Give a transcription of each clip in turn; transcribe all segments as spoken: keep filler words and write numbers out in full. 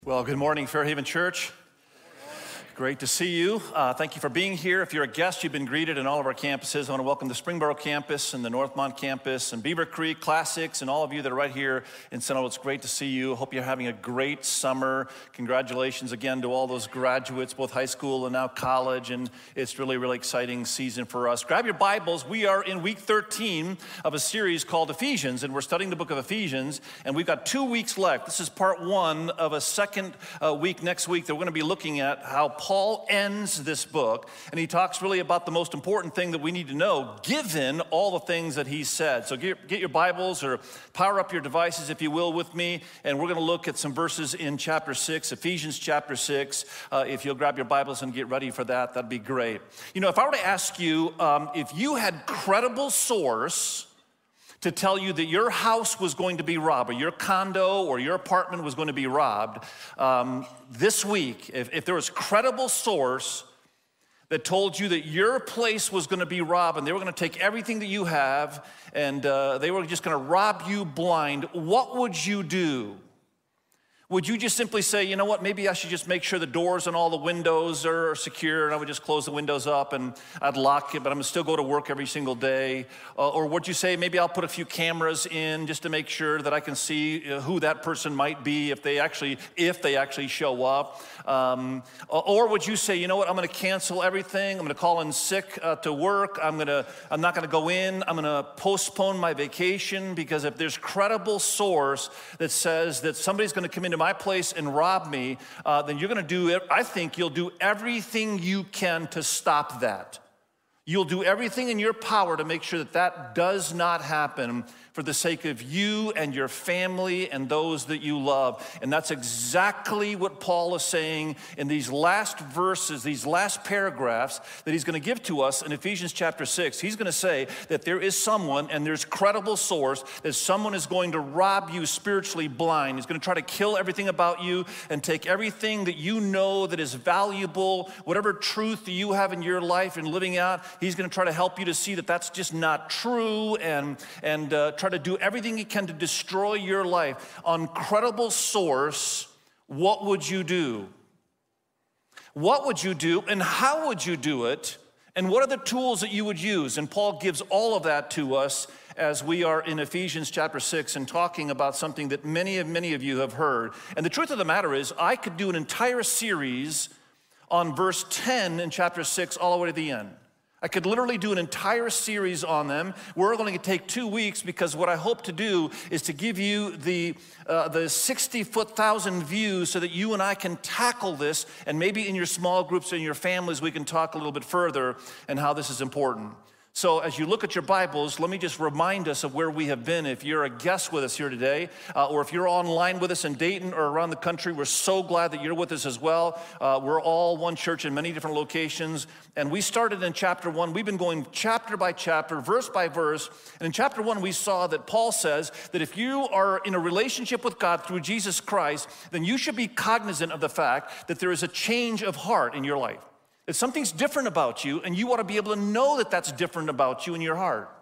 Well, good morning, Fairhaven Church. Great to see you. Uh, thank you for being here. If you're a guest, you've been greeted in all of our campuses. I want to welcome the Springboro campus and the Northmont campus and Beaver Creek Classics and all of you that are right here in Seattle. It's great to see you. Hope you're having a great summer. Congratulations again to all those graduates, both high school and now college. And it's really, really exciting season for us. Grab your Bibles. We are in week thirteen of a series called Ephesians, and we're studying the book of Ephesians. And we've got two weeks left. This is part one of a second uh, week next week that we're going to be looking at how Paul Paul ends this book, and he talks really about the most important thing that we need to know, given all the things that he said. So get, get your Bibles or power up your devices, if you will, with me, and we're going to look at some verses in chapter six, Ephesians chapter six. Uh, if you'll grab your Bibles and get ready for that, that'd be great. You know, if I were to ask you, um, if you had credible source to tell you that your house was going to be robbed, or your condo or your apartment was going to be robbed, um, this week, if, if there was credible source that told you that your place was going to be robbed and they were going to take everything that you have and uh, they were just going to rob you blind, what would you do? Would you just simply say, you know what, maybe I should just make sure the doors and all the windows are secure, and I would just close the windows up and I'd lock it, but I'm gonna still go to work every single day? Uh, or would you say, maybe I'll put a few cameras in just to make sure that I can see uh, who that person might be if they actually, if they actually show up? Um, or would you say, you know what, I'm gonna cancel everything, I'm gonna call in sick uh, to work, I'm gonna, I'm not gonna go in, I'm gonna postpone my vacation, because if there's credible source that says that somebody's gonna come into my place and rob me, uh, then you're gonna do it. I think you'll do everything you can to stop that. You'll do everything in your power to make sure that that does not happen for the sake of you and your family and those that you love. And that's exactly what Paul is saying in these last verses, these last paragraphs that he's going to give to us in Ephesians chapter six. He's going to say that there is someone, and there's credible source, that someone is going to rob you spiritually blind. He's going to try to kill everything about you and take everything that you know that is valuable, whatever truth that you have in your life and living out. He's going to try to help you to see that that's just not true, and, and uh, try to do everything he can to destroy your life. On credible source, what would you do? What would you do, and how would you do it? And what are the tools that you would use? And Paul gives all of that to us as we are in Ephesians chapter six and talking about something that many of many of you have heard. And the truth of the matter is, I could do an entire series on verse ten in chapter six all the way to the end. I could literally do an entire series on them. We're only going to take two weeks because what I hope to do is to give you the uh, the sixty-foot thousand views so that you and I can tackle this, and maybe in your small groups and your families we can talk a little bit further and how this is important. So as you look at your Bibles, let me just remind us of where we have been. If you're a guest with us here today, uh, or if you're online with us in Dayton or around the country, we're so glad that you're with us as well. Uh, we're all one church in many different locations. And we started in chapter one. We've been going chapter by chapter, verse by verse. And in chapter one, we saw that Paul says that if you are in a relationship with God through Jesus Christ, then you should be cognizant of the fact that there is a change of heart in your life. That something's different about you, and you ought to be able to know that that's different about you in your heart.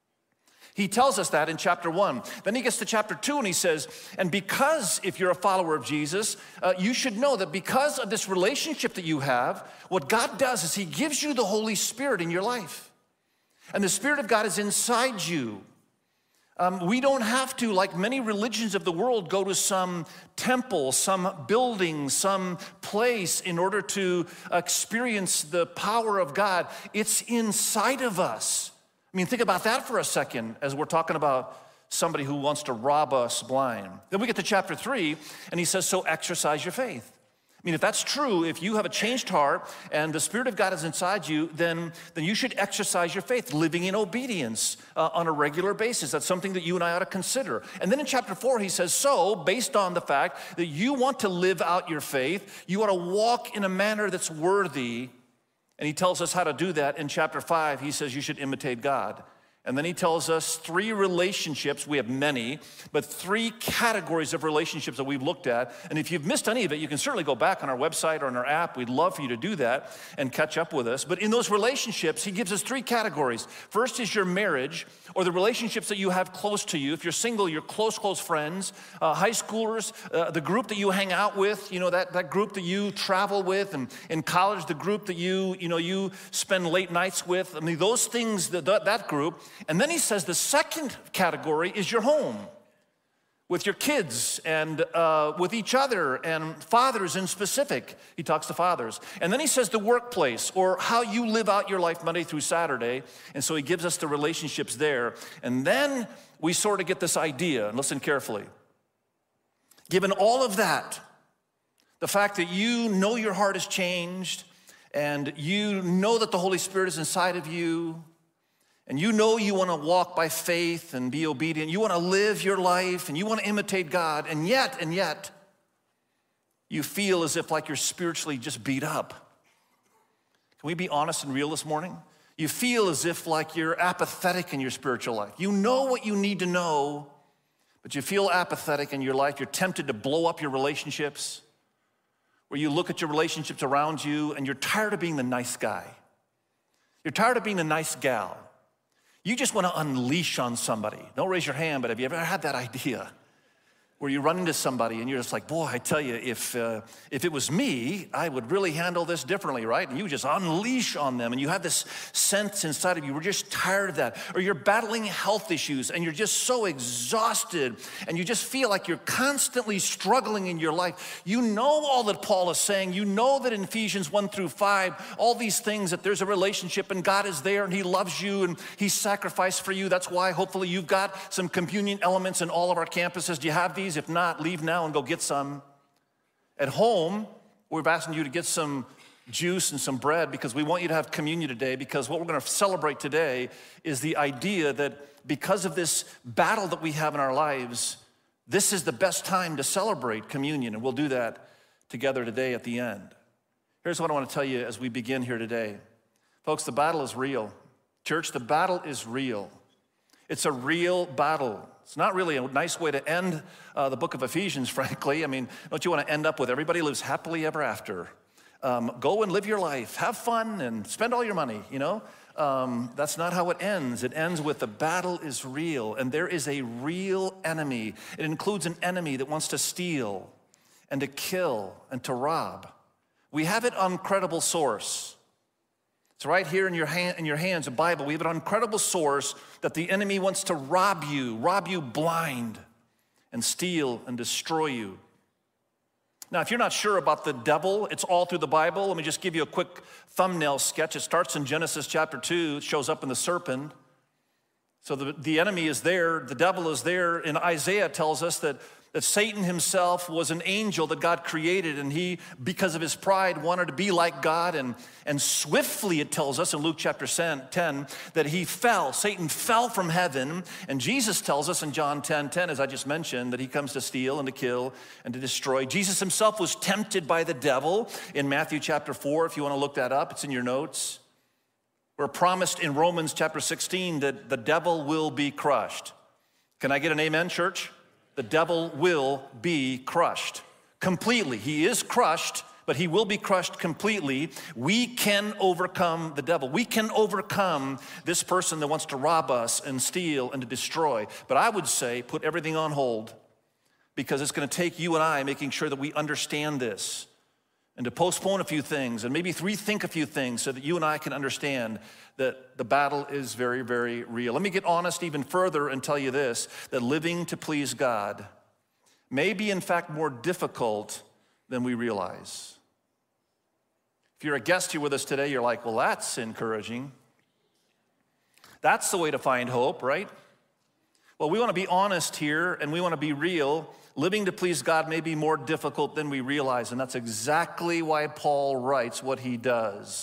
He tells us that in chapter one. Then he gets to chapter two and he says, and because if you're a follower of Jesus, uh, you should know that because of this relationship that you have, what God does is he gives you the Holy Spirit in your life. And the Spirit of God is inside you. Um, we don't have to, like many religions of the world, go to some temple, some building, some place in order to experience the power of God. It's inside of us. I mean, think about that for a second as we're talking about somebody who wants to rob us blind. Then we get to chapter three, and he says, so exercise your faith. I mean, if that's true, if you have a changed heart and the Spirit of God is inside you, then, then you should exercise your faith, living in obedience uh, on a regular basis. That's something that you and I ought to consider. And then in chapter four, he says, so based on the fact that you want to live out your faith, you ought to walk in a manner that's worthy. And he tells us how to do that in chapter five. He says you should imitate God. And then he tells us three relationships, we have many, but three categories of relationships that we've looked at. And if you've missed any of it, you can certainly go back on our website or on our app. We'd love for you to do that and catch up with us. But in those relationships, he gives us three categories. First is your marriage, or the relationships that you have close to you. If you're single, your close, close friends, uh, high schoolers, uh, the group that you hang out with, you know, that, that group that you travel with, and in college, the group that you, you know, you spend late nights with. I mean, those things, that, that group. And then he says the second category is your home, with your kids and uh, with each other, and fathers in specific. He talks to fathers. And then he says the workplace, or how you live out your life Monday through Saturday. And so he gives us the relationships there. And then we sort of get this idea, and listen carefully. Given all of that, the fact that you know your heart has changed, and you know that the Holy Spirit is inside of you, and you know you want to walk by faith and be obedient. You want to live your life and you want to imitate God. And yet, and yet, you feel as if like you're spiritually just beat up. Can we be honest and real this morning? You feel as if like you're apathetic in your spiritual life. You know what you need to know, but you feel apathetic in your life. You're tempted to blow up your relationships, where you look at your relationships around you and you're tired of being the nice guy. You're tired of being the nice gal. You just want to unleash on somebody. Don't raise your hand, but have you ever had that idea where you run into somebody and you're just like, boy, I tell you, if uh, if it was me, I would really handle this differently, right? And you just unleash on them, and you have this sense inside of you, we're just tired of that. Or you're battling health issues, and you're just so exhausted, and you just feel like you're constantly struggling in your life. You know all that Paul is saying. You know that in Ephesians one through five, all these things, that there's a relationship, and God is there, and he loves you, and he sacrificed for you. That's why hopefully you've got some communion elements in all of our campuses. Do you have these? If not, leave now and go get some. At home, we're asking you to get some juice and some bread, because we want you to have communion today, because what we're going to celebrate today is the idea that because of this battle that we have in our lives, this is the best time to celebrate communion, and we'll do that together today at the end. Here's what I want to tell you as we begin here today. Folks, the battle is real. Church, the battle is real. It's a real battle. It's not really a nice way to end uh, the book of Ephesians, frankly. I mean, don't you want to end up with everybody lives happily ever after? Um, go and live your life, have fun, and spend all your money, you know? Um, that's not how it ends. It ends with the battle is real, and there is a real enemy. It includes an enemy that wants to steal and to kill and to rob. We have it on credible source. It's right here in your, hand, in your hands, a Bible. We have an incredible source that the enemy wants to rob you, rob you blind, and steal and destroy you. Now, if you're not sure about the devil, it's all through the Bible. Let me just give you a quick thumbnail sketch. It starts in Genesis chapter two. It shows up in the serpent. So the, the enemy is there. The devil is there. And Isaiah tells us that that Satan himself was an angel that God created, and he, because of his pride, wanted to be like God, and, and swiftly, it tells us in Luke chapter ten, that he fell. Satan fell from heaven, and Jesus tells us in John ten ten, as I just mentioned, that he comes to steal and to kill and to destroy. Jesus himself was tempted by the devil in Matthew chapter four, if you want to look that up. It's in your notes. We're promised in Romans chapter sixteen that the devil will be crushed. Can I get an amen, church? The devil will be crushed completely. He is crushed, but he will be crushed completely. We can overcome the devil. We can overcome this person that wants to rob us and steal and to destroy. But I would say put everything on hold, because it's going to take you and I making sure that we understand this, and to postpone a few things and maybe rethink a few things so that you and I can understand that the battle is very, very real. Let me get honest even further and tell you this, that living to please God may be in fact more difficult than we realize. If you're a guest here with us today, you're like, well, that's encouraging. That's the way to find hope, right? Well, we want to be honest here, and we want to be real. Living to please God may be more difficult than we realize, and that's exactly why Paul writes what he does.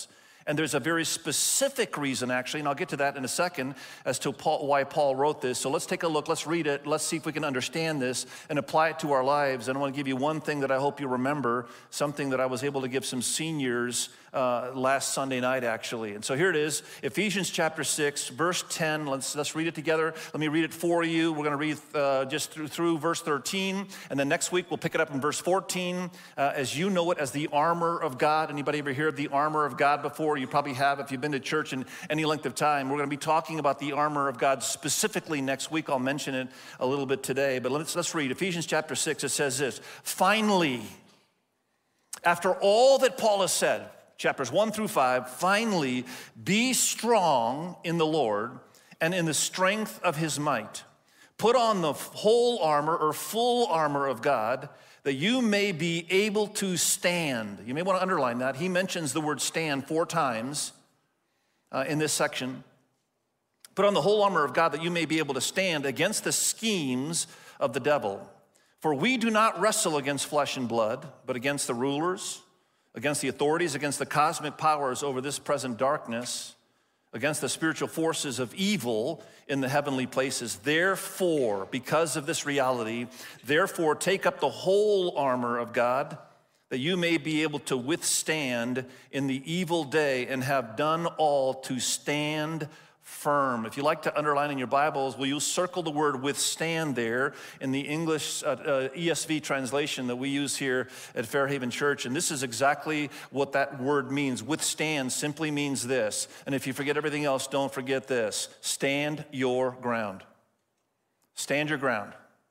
And there's a very specific reason, actually, and I'll get to that in a second, as to Paul, why Paul wrote this. So let's take a look, let's read it, let's see if we can understand this and apply it to our lives. And I want to give you one thing that I hope you remember, something that I was able to give some seniors uh, last Sunday night, actually. And so here it is, Ephesians chapter six, verse ten. Let's, let's read it together. Let me read it for you. We're going to read uh, just through, through verse thirteen, and then next week we'll pick it up in verse fourteen, uh, as you know it as the armor of God. Anybody ever hear of the armor of God before? You probably have if you've been to church in any length of time. We're going to be talking about the armor of God specifically next week. I'll mention it a little bit today, but let's, let's read Ephesians chapter six. It says this, finally, after all that Paul has said, chapters one through five, finally, be strong in the Lord and in the strength of his might. Put on the whole armor or full armor of God, that you may be able to stand. You may want to underline that. He mentions the word stand four times uh, in this section. Put on the whole armor of God that you may be able to stand against the schemes of the devil. For we do not wrestle against flesh and blood, but against the rulers, against the authorities, against the cosmic powers over this present darkness, against the spiritual forces of evil in the heavenly places. Therefore, because of this reality, therefore take up the whole armor of God, that you may be able to withstand in the evil day and have done all to stand firm. If you like to underline in your Bibles, will you circle the word withstand there in the English uh, uh, E S V translation that we use here at Fairhaven Church? And this is exactly what that word means. Withstand simply means this. And if you forget everything else, don't forget this. Stand your ground. Stand your ground.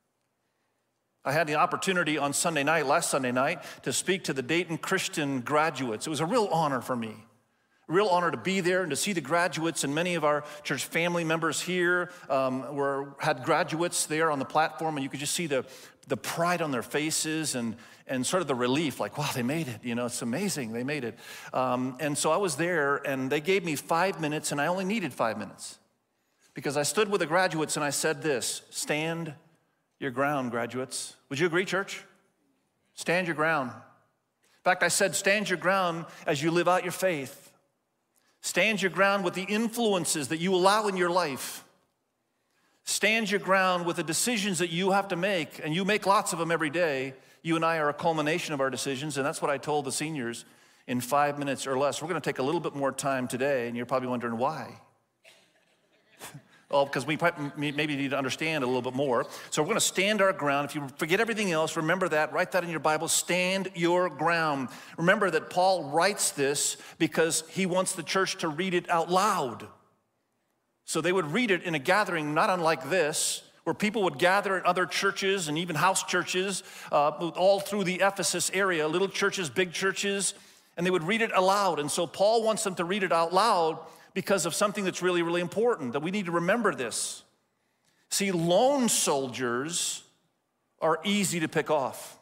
I had the opportunity on Sunday night, last Sunday night, to speak to the Dayton Christian graduates. It was a real honor for me. Real honor to be there and to see the graduates, and many of our church family members here um, were had graduates there on the platform, and you could just see the, the pride on their faces and, and sort of the relief, like, wow, they made it. You know, it's amazing, they made it. Um, and so I was there, and they gave me five minutes, and I only needed five minutes because I stood with the graduates and I said this, stand your ground, graduates. Would you agree, church? Stand your ground. In fact, I said, stand your ground as you live out your faith. Stand your ground with the influences that you allow in your life. Stand your ground with the decisions that you have to make, and you make lots of them every day. You and I are a culmination of our decisions, and that's what I told the seniors in five minutes or less. We're going to take a little bit more time today, and you're probably wondering why. Well, because we maybe need to understand a little bit more. So we're going to stand our ground. If you forget everything else, remember that. Write that in your Bible. Stand your ground. Remember that Paul writes this because he wants the church to read it out loud. So they would read it in a gathering not unlike this, where people would gather at other churches and even house churches uh, all through the Ephesus area, little churches, big churches, and they would read it aloud. And so Paul wants them to read it out loud because of something that's really, really important, that we need to remember this. See, lone soldiers are easy to pick off.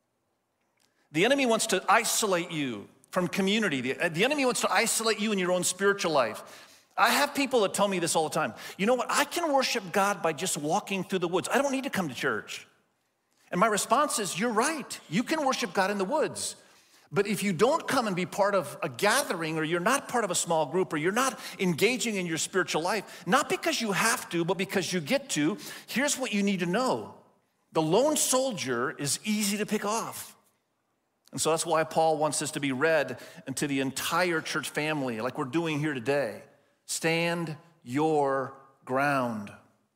The enemy wants to isolate you from community. The, the enemy wants to isolate you in your own spiritual life. I have people that tell me this all the time. You know what? I can worship God by just walking through the woods. I don't need to come to church. And my response is, you're right. You can worship God in the woods. But if you don't come and be part of a gathering, or you're not part of a small group, or you're not engaging in your spiritual life, not because you have to, but because you get to, here's what you need to know. The lone soldier is easy to pick off. And so that's why Paul wants this to be read into the entire church family, like we're doing here today. Stand your ground.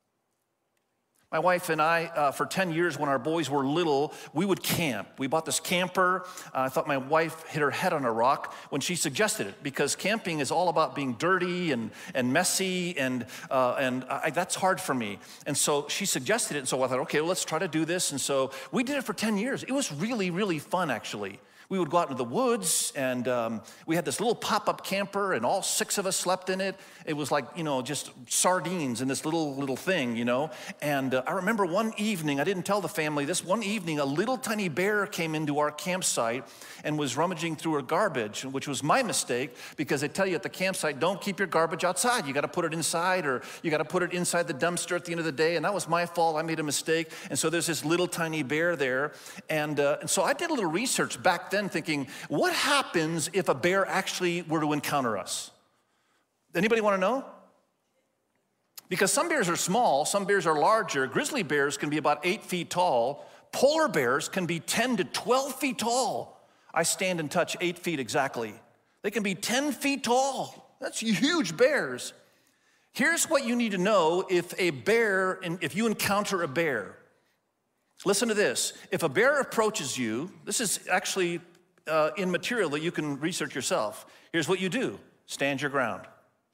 My wife and I, uh, for ten years when our boys were little, we would camp. We bought this camper. Uh, I thought my wife hit her head on a rock when she suggested it, because camping is all about being dirty and, and messy, and, uh, and I, that's hard for me. And so she suggested it, and so I thought, okay, well, let's try to do this. And so we did it for ten years. It was really, really fun, actually. We would go out into the woods, and um, we had this little pop-up camper, and all six of us slept in it. It was like, you know, just sardines in this little, little thing, you know. And uh, I remember one evening, I didn't tell the family this, one evening a little tiny bear came into our campsite and was rummaging through our garbage, which was my mistake, because they tell you at the campsite, don't keep your garbage outside. You got to put it inside, or you got to put it inside the dumpster at the end of the day, and that was my fault. I made a mistake. And so there's this little tiny bear there. And, uh, and so I did a little research back then. ten thinking, what happens if a bear actually were to encounter us? Anybody want to know? Because some bears are small, some bears are larger. Grizzly bears can be about eight feet tall. Polar bears can be ten to twelve feet tall. I stand and touch eight feet exactly. They can be ten feet tall. That's huge bears. Here's what you need to know if a bear, if you encounter a bear. Listen to this. If a bear approaches you, this is actually uh, in material that you can research yourself. Here's what you do. Stand your ground.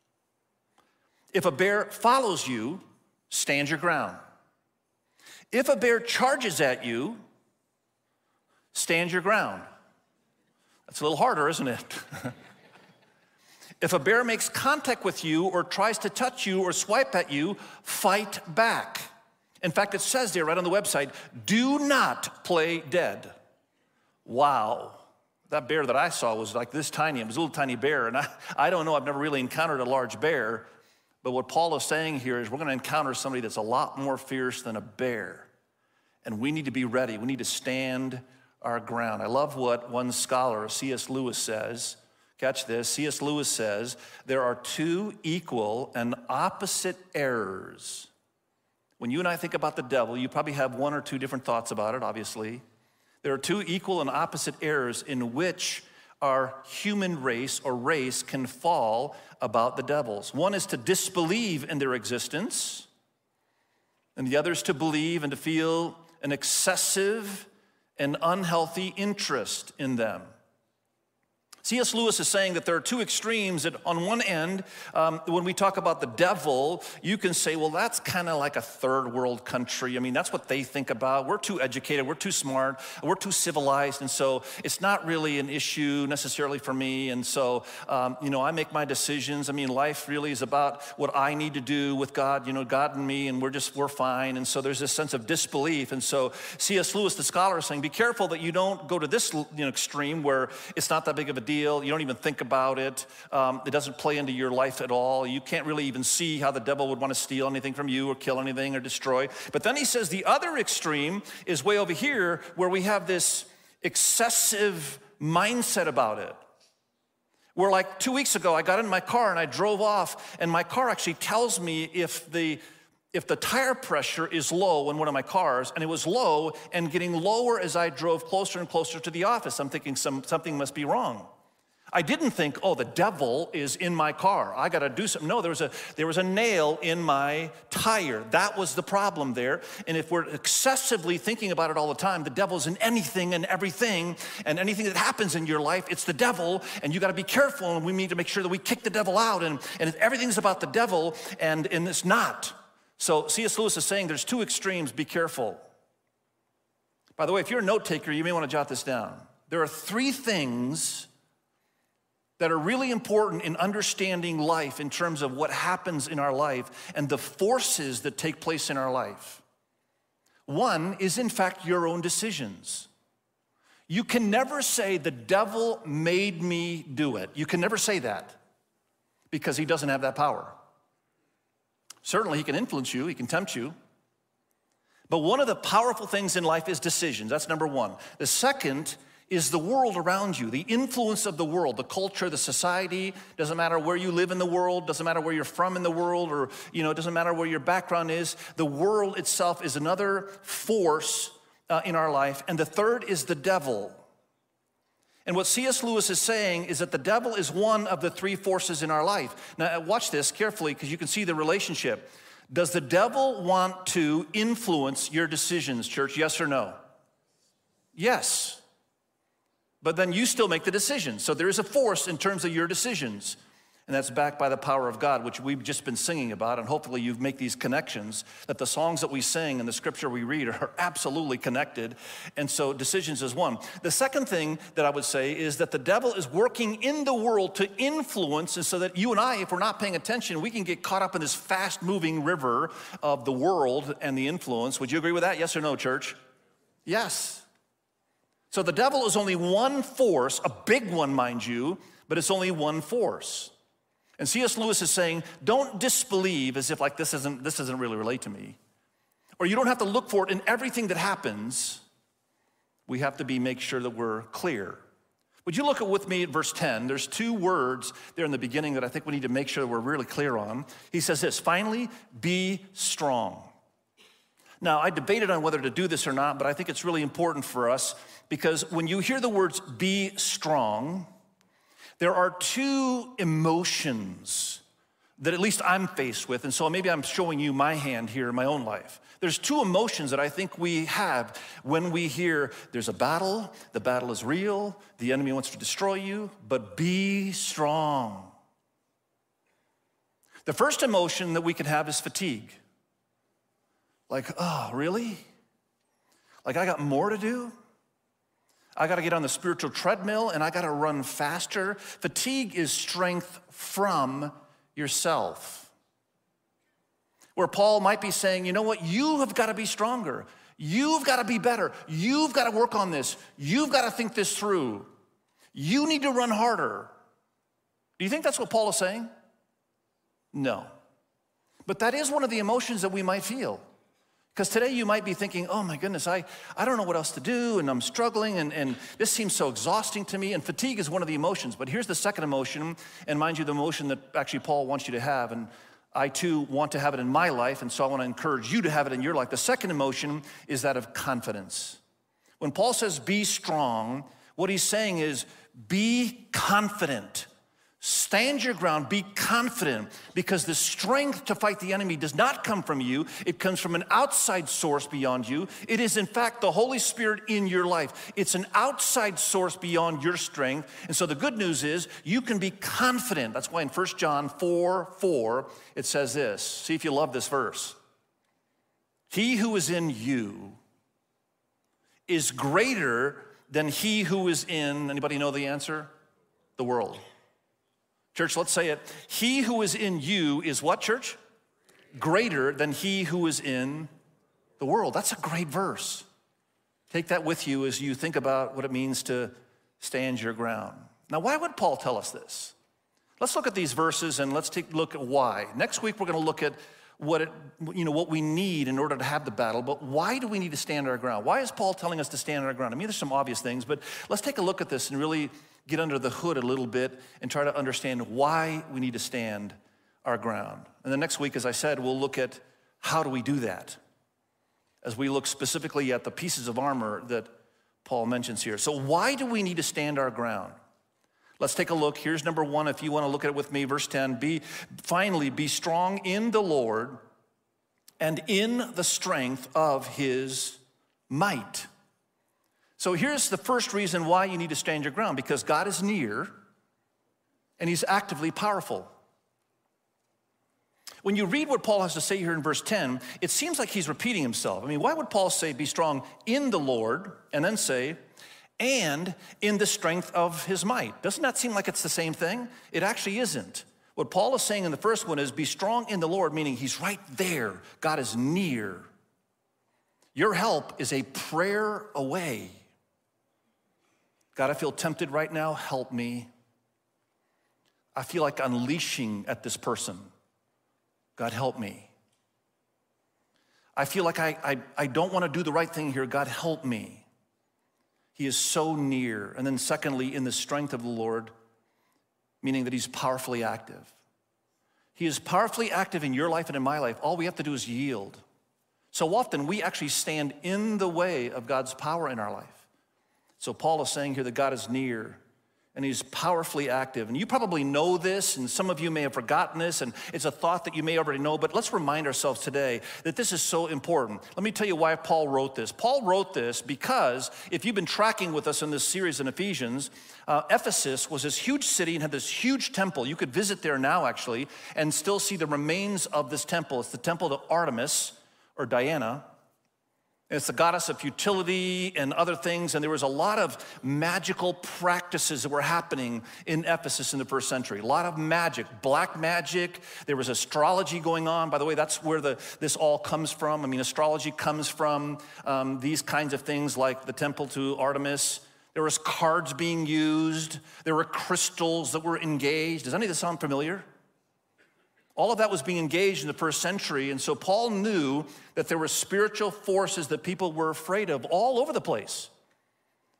If a bear follows you, stand your ground. If a bear charges at you, stand your ground. That's a little harder, isn't it? If a bear makes contact with you or tries to touch you or swipe at you, fight back. In fact, it says there right on the website, do not play dead. Wow. That bear that I saw was like this tiny. It was a little tiny bear. And I, I don't know, I've never really encountered a large bear. But what Paul is saying here is we're going to encounter somebody that's a lot more fierce than a bear. And we need to be ready. We need to stand our ground. I love what one scholar, C S Lewis, says. Catch this. C S Lewis says, there are two equal and opposite errors. When you and I think about the devil, you probably have one or two different thoughts about it, obviously. There are two equal and opposite errors in which our human race or race can fall about the devils. One is to disbelieve in their existence, and the other is to believe and to feel an excessive and unhealthy interest in them. C S Lewis is saying that there are two extremes. That on one end, um, when we talk about the devil, you can say, well, that's kind of like a third world country. I mean, that's what they think about. We're too educated, we're too smart, we're too civilized, and so it's not really an issue necessarily for me. And so, um, you know, I make my decisions. I mean, life really is about what I need to do with God, you know, God and me, and we're just, we're fine. And so there's this sense of disbelief. And so C S Lewis, the scholar, is saying, be careful that you don't go to this, you know, extreme where it's not that big of a deal. You don't even think about it. Um, it doesn't play into your life at all. You can't really even see how the devil would want to steal anything from you or kill anything or destroy. But then he says the other extreme is way over here where we have this excessive mindset about it. Where like two weeks ago, I got in my car and I drove off, and my car actually tells me if the if the tire pressure is low in one of my cars, and it was low and getting lower as I drove closer and closer to the office. I'm thinking some, something must be wrong. I didn't think, oh, the devil is in my car. I got to do something. No, there was a there was a nail in my tire. That was the problem there. And if we're excessively thinking about it all the time, the devil's in anything and everything, and anything that happens in your life, it's the devil, and you got to be careful, and we need to make sure that we kick the devil out, and, and everything's about the devil, and, and it's not. So C S Lewis is saying there's two extremes. Be careful. By the way, if you're a note taker, you may want to jot this down. There are three things that are really important in understanding life in terms of what happens in our life and the forces that take place in our life. One is, in fact, your own decisions. You can never say, the devil made me do it. You can never say that because he doesn't have that power. Certainly, he can influence you, he can tempt you. But one of the powerful things in life is decisions. That's number one. The second is the world around you, the influence of the world, the culture, the society. Doesn't matter where you live in the world, doesn't matter where you're from in the world, or, you know, it doesn't matter where your background is. The world itself is another force uh, in our life. And the third is the devil. And what C S Lewis is saying is that the devil is one of the three forces in our life. Now, watch this carefully because you can see the relationship. Does the devil want to influence your decisions, church? Yes or no? Yes. But then you still make the decision. So there is a force in terms of your decisions. And that's backed by the power of God, which we've just been singing about. And hopefully you make these connections, that the songs that we sing and the scripture we read are absolutely connected. And so decisions is one. The second thing that I would say is that the devil is working in the world to influence, and so that you and I, if we're not paying attention, we can get caught up in this fast-moving river of the world and the influence. Would you agree with that? Yes or no, church? Yes. So the devil is only one force, a big one, mind you, but it's only one force. And C S Lewis is saying, don't disbelieve as if like this isn't this doesn't really relate to me. Or you don't have to look for it in everything that happens. We have to be make sure that we're clear Would you look at with me at verse ten? There's two words there in the beginning that I think we need to make sure that we're really clear on. He says this, finally, be strong. Now, I debated on whether to do this or not, but I think it's really important for us because when you hear the words be strong, there are two emotions that at least I'm faced with, and so maybe I'm showing you my hand here in my own life. There's two emotions that I think we have when we hear there's a battle, the battle is real, the enemy wants to destroy you, but be strong. The first emotion that we can have is fatigue. Like, oh, really? Like I got more to do? I gotta get on the spiritual treadmill and I gotta run faster. Fatigue is strength from yourself. Where Paul might be saying, you know what, you have gotta be stronger. You've gotta be better. You've gotta work on this. You've gotta think this through. You need to run harder. Do you think that's what Paul is saying? No. But that is one of the emotions that we might feel. Because today you might be thinking, oh my goodness, I, I don't know what else to do, and I'm struggling, and, and this seems so exhausting to me, and fatigue is one of the emotions. But here's the second emotion, and mind you, the emotion that actually Paul wants you to have, and I too want to have it in my life, and so I want to encourage you to have it in your life. The second emotion is that of confidence. When Paul says be strong, what he's saying is be confident. Stand your ground, be confident, because the strength to fight the enemy does not come from you. It comes from an outside source beyond you. It is, in fact, the Holy Spirit in your life. It's an outside source beyond your strength. And so the good news is you can be confident. That's why in First John four four, it says this. See if you love this verse. He who is in you is greater than he who is in, anybody know the answer? The world. Church, let's say it. He who is in you is what, church? Greater than he who is in the world. That's a great verse. Take that with you as you think about what it means to stand your ground. Now, why would Paul tell us this? Let's look at these verses and let's take a look at why. Next week, we're going to look at what it, you know, what we need in order to have the battle, but why do we need to stand our ground? Why is Paul telling us to stand our ground? I mean, there's some obvious things, but let's take a look at this and really get under the hood a little bit and try to understand why we need to stand our ground. And then next week, as I said, we'll look at how do we do that as we look specifically at the pieces of armor that Paul mentions here. So why do we need to stand our ground? Let's take a look. Here's number one, if you want to look at it with me, verse ten. Be, finally, be strong in the Lord and in the strength of his might. So here's the first reason why you need to stand your ground, because God is near and he's actively powerful. When you read what Paul has to say here in verse ten, it seems like he's repeating himself. I mean, why would Paul say be strong in the Lord and then say, and in the strength of his might? Doesn't that seem like it's the same thing? It actually isn't. What Paul is saying in the first one is be strong in the Lord, meaning he's right there. God is near. Your help is a prayer away. God, I feel tempted right now, help me. I feel like unleashing at this person. God, help me. I feel like I, I, I don't want to do the right thing here. God, help me. He is so near. And then secondly, in the strength of the Lord, meaning that he's powerfully active. He is powerfully active in your life and in my life. All we have to do is yield. So often we actually stand in the way of God's power in our life. So Paul is saying here that God is near and he's powerfully active. And you probably know this, and some of you may have forgotten this, and it's a thought that you may already know, but let's remind ourselves today that this is so important. Let me tell you why Paul wrote this. Paul wrote this because if you've been tracking with us in this series in Ephesians, uh, Ephesus was this huge city and had this huge temple. You could visit there now, actually, and still see the remains of this temple. It's the temple to Artemis, or Diana. It's the goddess of futility and other things, and there was a lot of magical practices that were happening in Ephesus in the first century. A lot of magic, black magic. There was astrology going on. By the way, that's where the, this all comes from. I mean, astrology comes from um, these kinds of things like the temple to Artemis. There was cards being used. There were crystals that were engaged. Does any of this sound familiar? All of that was being engaged in the first century, and so Paul knew that there were spiritual forces that people were afraid of all over the place.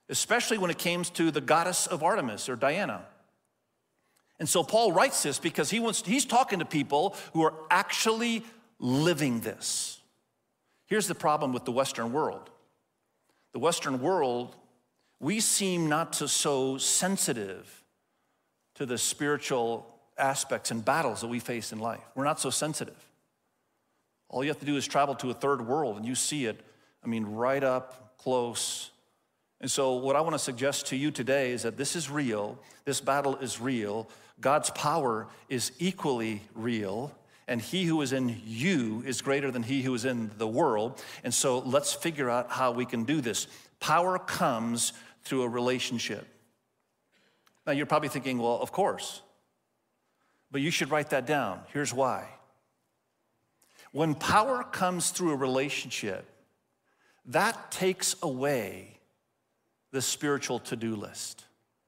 especially when it came to the goddess of Artemis or Diana. And so Paul writes this because he wants, he's talking to people who are actually living this. Here's the problem with the Western world. The Western world, we seem not to so sensitive to the spiritual aspects and battles that we face in life. We're not so sensitive. All you have to do is travel to a third world and you see it, I mean, right up close. And so what I want to suggest to you today is that this is real. This battle is real. God's power is equally real. And he who is in you is greater than he who is in the world. And so let's figure out how we can do this. Power comes through a relationship. Now you're probably thinking, well, of course. But you should write that down. Here's why. When power comes through a relationship, that takes away the spiritual to-do list.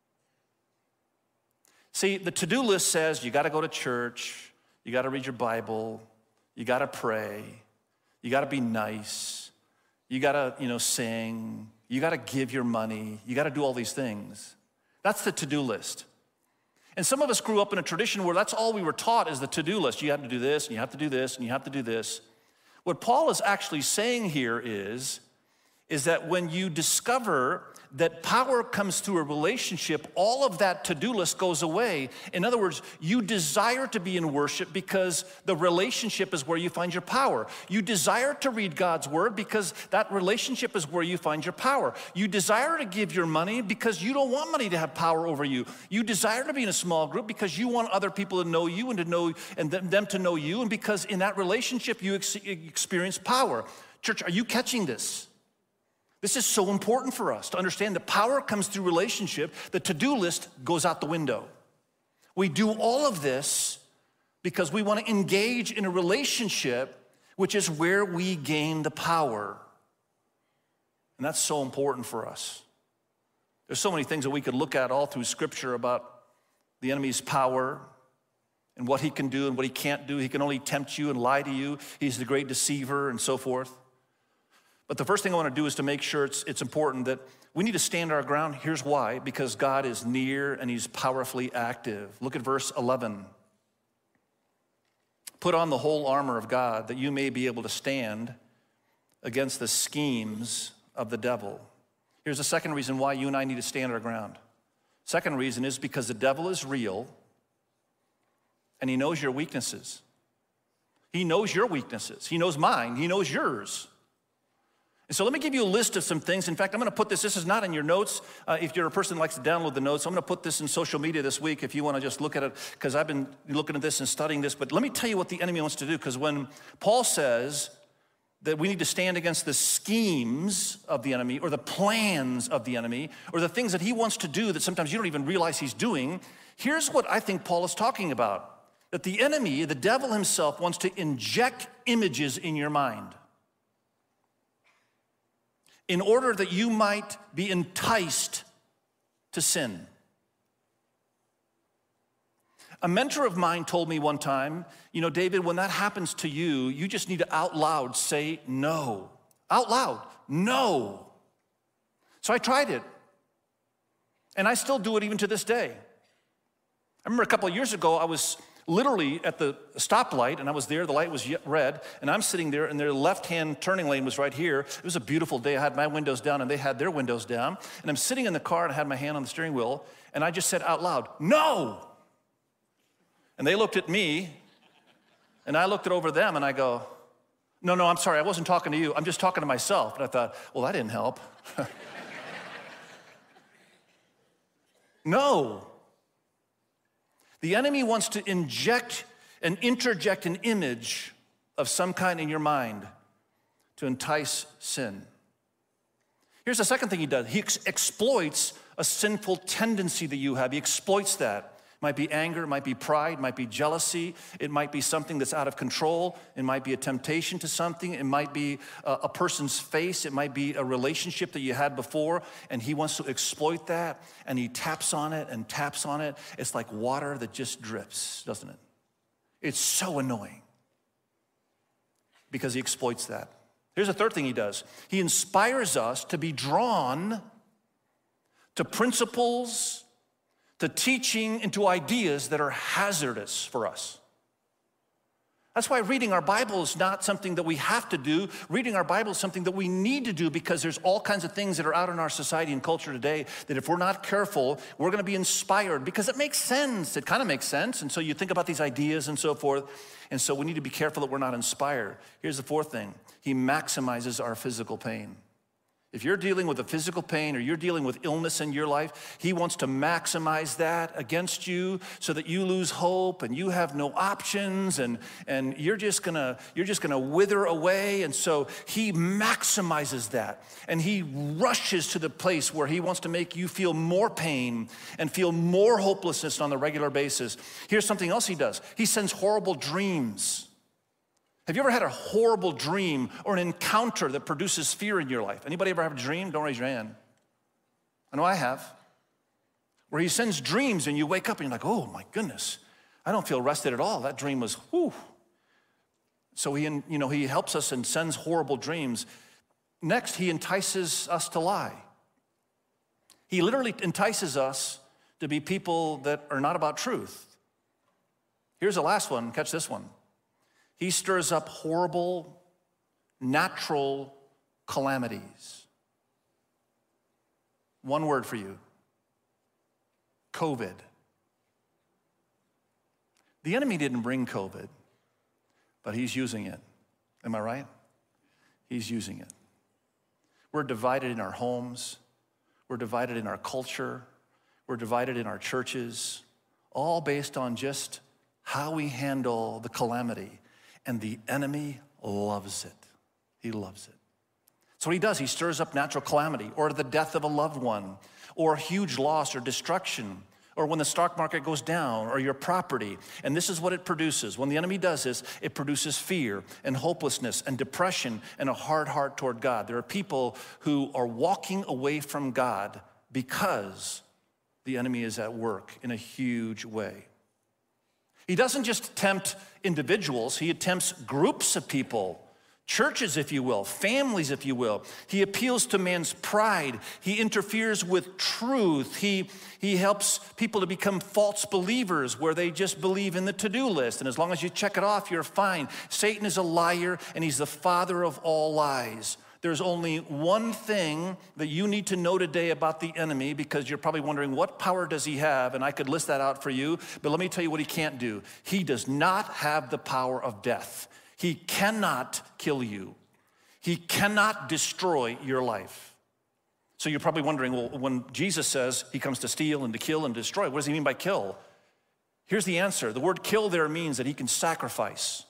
See, the to-do list says you got to go to church, you got to read your Bible, you got to pray, you got to be nice, you got to, you know, sing, you got to give your money, you got to do all these things. That's the to-do list. And some of us grew up in a tradition where that's all we were taught is the to-do list. You have to do this, and you have to do this, and you have to do this. What Paul is actually saying here is, is that when you discover that power comes through a relationship, all of that to-do list goes away. In other words, you desire to be in worship because the relationship is where you find your power. You desire to read God's word because that relationship is where you find your power. You desire to give your money because you don't want money to have power over you. You desire to be in a small group because you want other people to know you and to know and them to know you, and because in that relationship you ex- experience power. Church, are you catching this? This is so important for us to understand that power comes through relationship. The to-do list goes out the window. We do all of this because we want to engage in a relationship, which is where we gain the power. And that's so important for us. There's so many things that we could look at all through Scripture about the enemy's power and what he can do and what he can't do. He can only tempt you and lie to you. He's the great deceiver and so forth. But the first thing I want to do is to make sure it's, it's important that we need to stand our ground. Here's why: because God is near and he's powerfully active. Look at verse eleven. Put on the whole armor of God that you may be able to stand against the schemes of the devil. Here's the second reason why you and I need to stand our ground. Second reason is because the devil is real and he knows your weaknesses. He knows your weaknesses. He knows mine. He knows yours. And so let me give you a list of some things. In fact, I'm going to put this, this is not in your notes. Uh, if you're a person who likes to download the notes, I'm going to put this in social media this week if you want to just look at it, because I've been looking at this and studying this. But let me tell you what the enemy wants to do, because when Paul says that we need to stand against the schemes of the enemy or the plans of the enemy or the things that he wants to do that sometimes you don't even realize he's doing, here's what I think Paul is talking about. That the enemy, the devil himself, wants to inject images in your mind in order that you might be enticed to sin. A mentor of mine told me one time, you know, David, when that happens to you, you just need to out loud say no. Out loud, no. So I tried it. And I still do it even to this day. I remember a couple of years ago, I was literally at the stoplight, and I was there, the light was red, and I'm sitting there, and their left-hand turning lane was right here. It was a beautiful day. I had my windows down, and they had their windows down, and I'm sitting in the car, and I had my hand on the steering wheel, and I just said out loud, no! And they looked at me, and I looked at over them, and I go, no, no, I'm sorry, I wasn't talking to you. I'm just talking to myself. And I thought, well, that didn't help. No. The enemy wants to inject and interject an image of some kind in your mind to entice sin. Here's the second thing he does. He ex- exploits a sinful tendency that you have. He exploits that. It might be anger, it might be pride, it might be jealousy, it might be something that's out of control, it might be a temptation to something, it might be a, a person's face, it might be a relationship that you had before, and he wants to exploit that, and he taps on it and taps on it. It's like water that just drips, doesn't it? It's so annoying because he exploits that. Here's the third thing he does. He inspires us to be drawn to principles, to teaching, and to ideas that are hazardous for us. That's why reading our Bible is not something that we have to do. Reading our Bible is something that we need to do, because there's all kinds of things that are out in our society and culture today that if we're not careful, we're gonna be inspired, because it makes sense. It kind of makes sense. And so you think about these ideas and so forth. And so we need to be careful that we're not inspired. Here's the fourth thing. He maximizes our physical pain. If you're dealing with a physical pain or you're dealing with illness in your life, he wants to maximize that against you so that you lose hope and you have no options, and, and you're just gonna, you're just gonna wither away. And so he maximizes that, and he rushes to the place where he wants to make you feel more pain and feel more hopelessness on a regular basis. Here's something else he does. He sends horrible dreams. Have you ever had a horrible dream or an encounter that produces fear in your life? Anybody ever have a dream? Don't raise your hand. I know I have. Where he sends dreams and you wake up and you're like, oh my goodness, I don't feel rested at all. That dream was, whew. So he, you know, he helps us and sends horrible dreams. Next, he entices us to lie. He literally entices us to be people that are not about truth. Here's the last one, catch this one. He stirs up horrible, natural calamities. One word for you, COVID. The enemy didn't bring COVID, but he's using it. Am I right? He's using it. We're divided in our homes. We're divided in our culture. We're divided in our churches, all based on just how we handle the calamity. And the enemy loves it. He loves it. So what he does, he stirs up natural calamity, or the death of a loved one, or huge loss or destruction, or when the stock market goes down, or your property. And this is what it produces. When the enemy does this, it produces fear and hopelessness and depression and a hard heart toward God. There are people who are walking away from God because the enemy is at work in a huge way. He doesn't just tempt individuals, he attempts groups of people, churches, if you will, families, if you will. He appeals to man's pride. He interferes with truth. He, he helps people to become false believers where they just believe in the to-do list. And as long as you check it off, you're fine. Satan is a liar, and he's the father of all lies. There's only one thing that you need to know today about the enemy, because you're probably wondering, what power does he have? And I could list that out for you, but let me tell you what he can't do. He does not have the power of death. He cannot kill you. He cannot destroy your life. So you're probably wondering, well, when Jesus says he comes to steal and to kill and destroy, what does he mean by kill? Here's the answer. The word kill there means that he can sacrifice.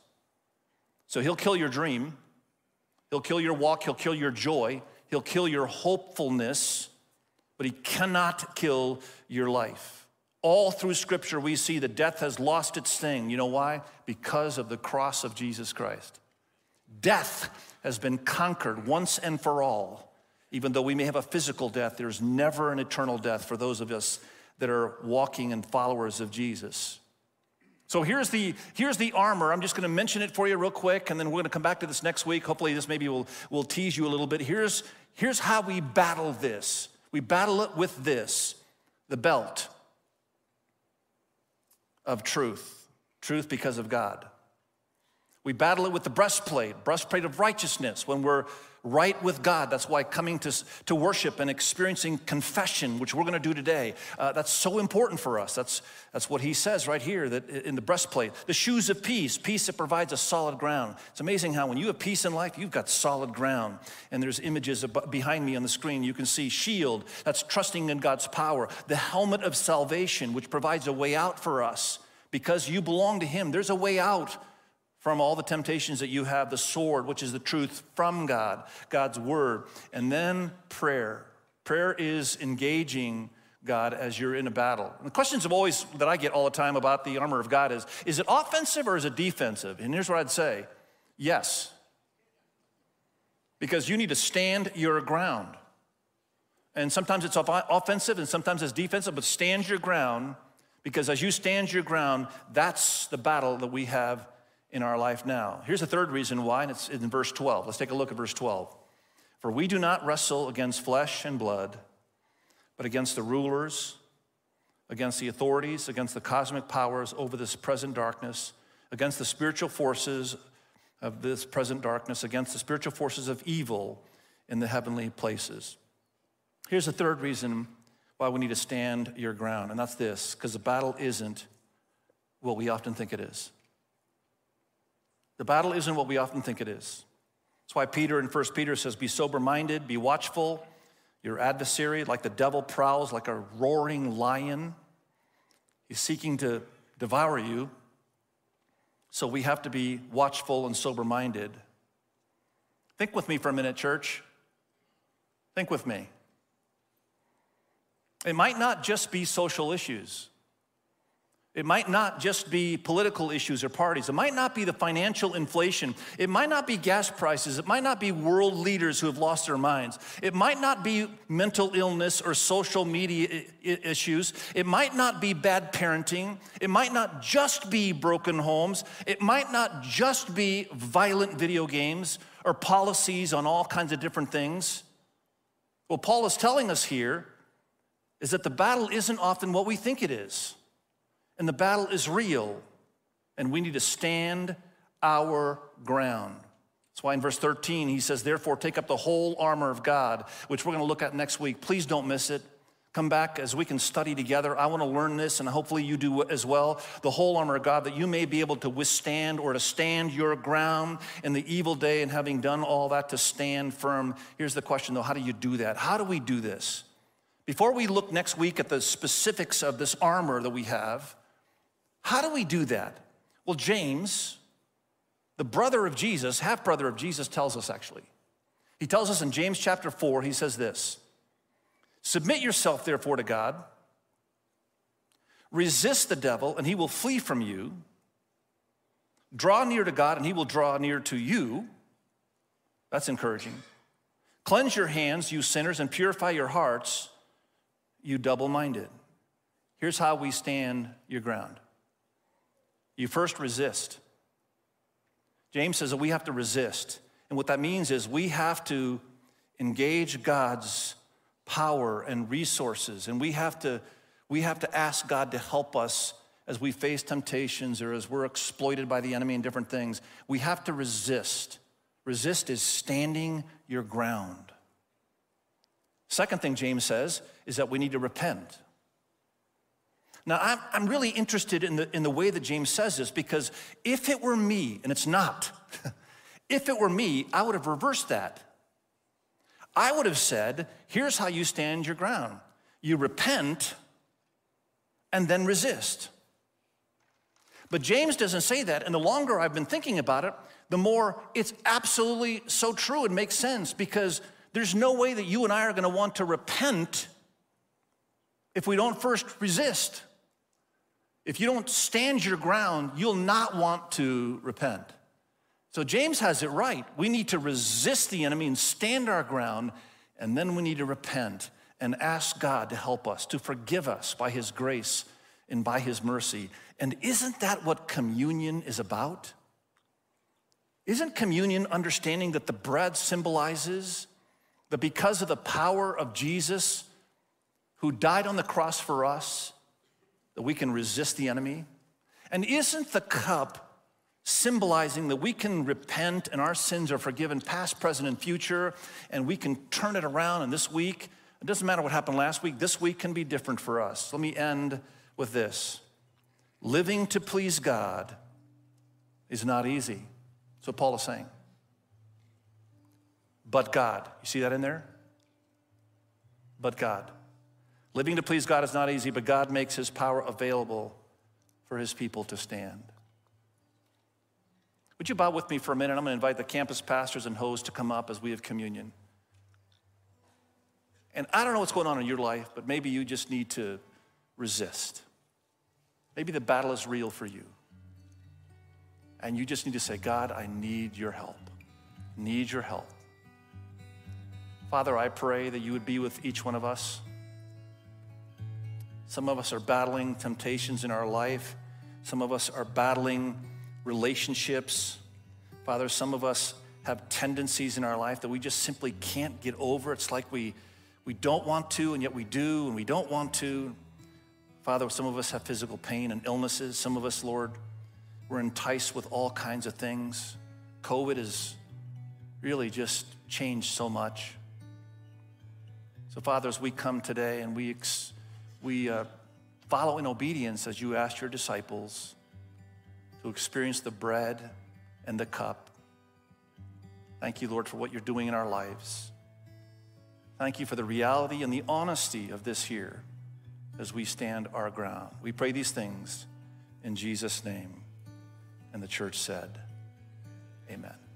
So he'll kill your dream. He'll kill your walk, he'll kill your joy, he'll kill your hopefulness, but he cannot kill your life. All through Scripture, we see that death has lost its sting. You know why? Because of the cross of Jesus Christ. Death has been conquered once and for all. Even though we may have a physical death, there's never an eternal death for those of us that are walking and followers of Jesus. So here's the, here's the armor. I'm just going to mention it for you real quick, and then we're going to come back to this next week. Hopefully this maybe will, will tease you a little bit. Here's, here's how we battle this. We battle it with this, the belt of truth, truth because of God. We battle it with the breastplate, breastplate of righteousness, when we're right with God. That's why coming to, to worship and experiencing confession, which we're going to do today, uh, that's so important for us. That's, that's what he says right here that in the breastplate. The shoes of peace, peace that provides a solid ground. It's amazing how when you have peace in life, you've got solid ground. And there's images behind me on the screen. You can see shield, that's trusting in God's power. The helmet of salvation, which provides a way out for us. Because you belong to him, there's a way out from all the temptations that you have. The sword, which is the truth from God, God's word. And then prayer. Prayer is engaging God as you're in a battle. And the questions have always, that I get all the time about the armor of God is, is it offensive or is it defensive? And here's what I'd say, yes. Because you need to stand your ground. And sometimes it's offensive and sometimes it's defensive, but stand your ground, because as you stand your ground, that's the battle that we have in our life now. Here's the third reason why, and it's in verse twelve. Let's take a look at verse twelve. For we do not wrestle against flesh and blood, but against the rulers, against the authorities, against the cosmic powers over this present darkness, against the spiritual forces of this present darkness, against the spiritual forces of evil in the heavenly places. Here's the third reason why we need to stand your ground, and that's this, because the battle isn't what we often think it is. The battle isn't what we often think it is. That's why Peter in First Peter says, be sober-minded, be watchful. Your adversary, like the devil, prowls like a roaring lion. He's seeking to devour you. So we have to be watchful and sober-minded. Think with me for a minute, church. Think with me. It might not just be social issues. It might not just be political issues or parties. It might not be the financial inflation. It might not be gas prices. It might not be world leaders who have lost their minds. It might not be mental illness or social media issues. It might not be bad parenting. It might not just be broken homes. It might not just be violent video games or policies on all kinds of different things. What Paul is telling us here is that the battle isn't often what we think it is. And the battle is real, and we need to stand our ground. That's why in verse thirteen, he says, therefore, take up the whole armor of God, which we're going to look at next week. Please don't miss it. Come back as we can study together. I want to learn this, and hopefully you do as well. The whole armor of God, that you may be able to withstand or to stand your ground in the evil day, and having done all that, to stand firm. Here's the question, though. How do you do that? How do we do this? Before we look next week at the specifics of this armor that we have, how do we do that? Well, James, the brother of Jesus, half-brother of Jesus, tells us actually. He tells us in James chapter four, he says this, submit yourself therefore to God, resist the devil and he will flee from you, draw near to God and he will draw near to you. That's encouraging. Cleanse your hands, you sinners, and purify your hearts, you double-minded. Here's how we stand your ground. You first resist. James says that we have to resist. And what that means is we have to engage God's power and resources. And we have to, we have to ask God to help us as we face temptations or as we're exploited by the enemy and different things. We have to resist. Resist is standing your ground. Second thing James says is that we need to repent. Now, I'm, I'm really interested in the, in the way that James says this, because if it were me, and it's not, if it were me, I would have reversed that. I would have said, here's how you stand your ground. You repent and then resist. But James doesn't say that, and the longer I've been thinking about it, the more it's absolutely so true. It makes sense, because there's no way that you and I are going to want to repent if we don't first resist. If you don't stand your ground, you'll not want to repent. So James has it right. We need to resist the enemy and stand our ground, and then we need to repent and ask God to help us, to forgive us by his grace and by his mercy. And isn't that what communion is about? Isn't communion understanding that the bread symbolizes that because of the power of Jesus, who died on the cross for us, that we can resist the enemy? And isn't the cup symbolizing that we can repent and our sins are forgiven past, present, and future, and we can turn it around? And this week, it doesn't matter what happened last week, this week can be different for us. Let me end with this. Living to please God is not easy. That's what Paul is saying. But God, you see that in there? But God. Living to please God is not easy, but God makes his power available for his people to stand. Would you bow with me for a minute? I'm going to invite the campus pastors and hosts to come up as we have communion. And I don't know what's going on in your life, but maybe you just need to resist. Maybe the battle is real for you. And you just need to say, God, I need your help. Need your help. Father, I pray that you would be with each one of us. Some of us are battling temptations in our life. Some of us are battling relationships. Father, some of us have tendencies in our life that we just simply can't get over. It's like we, we don't want to, and yet we do, and we don't want to. Father, some of us have physical pain and illnesses. Some of us, Lord, we're enticed with all kinds of things. COVID has really just changed so much. So, Father, as we come today and we, ex- we uh, follow in obedience as you asked your disciples to experience the bread and the cup, thank you, Lord, for what you're doing in our lives. Thank you for the reality and the honesty of this here as we stand our ground. We pray these things in Jesus' name. And the church said, amen.